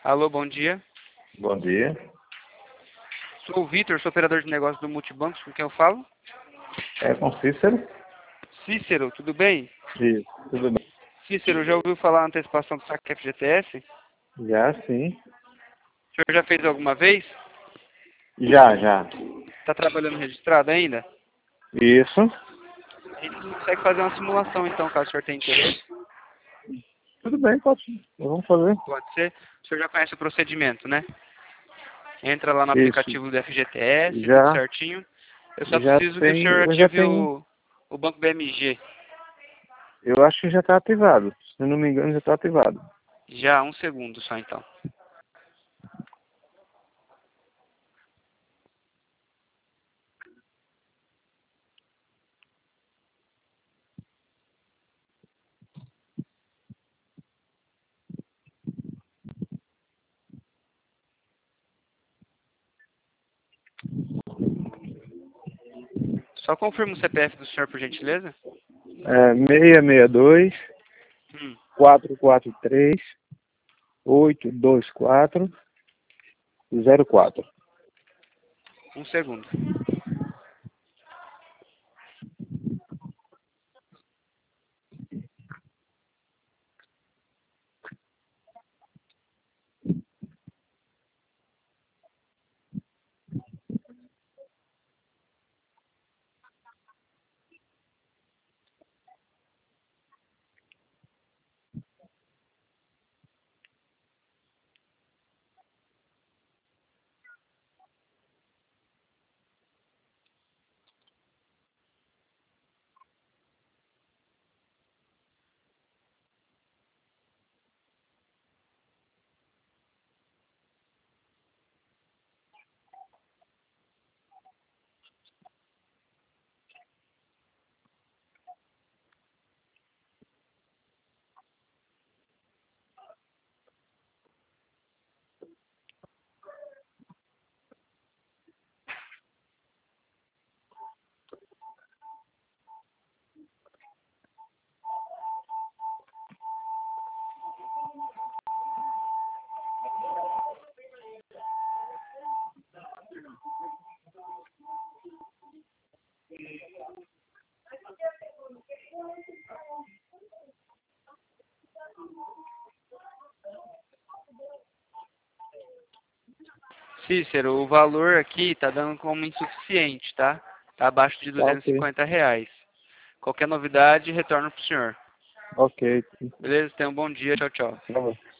Alô, bom dia. Bom dia. Sou o Vitor, sou operador de negócios do Multibancos, com quem eu falo? É com Cícero? Cícero, tudo bem? Isso, tudo bem. Cícero, já ouviu falar na antecipação do saque FGTS? Já, sim. O senhor já fez alguma vez? Já. Está trabalhando registrado ainda? Isso. A gente consegue fazer uma simulação, então, caso o senhor tenha interesse. Tudo bem, pode. Vamos fazer. Pode ser. O senhor já conhece o procedimento, né? Entra lá no Isso. aplicativo do FGTS, tudo Já, certinho. Eu só preciso que o senhor eu já ative tenho. o Banco BMG. Eu acho que já está ativado. Se eu não me engano, já está ativado. Já, um segundo só, então. Só confirma o CPF do senhor, por gentileza. É 662 Hum. 443 824 04. Um segundo. Cícero, o valor aqui tá dando como insuficiente, tá? Tá abaixo de Tá ok. R$ 250. Qualquer novidade, retorno pro senhor. Ok. Beleza? Tenha um bom dia. Tchau, tchau. Tá bom.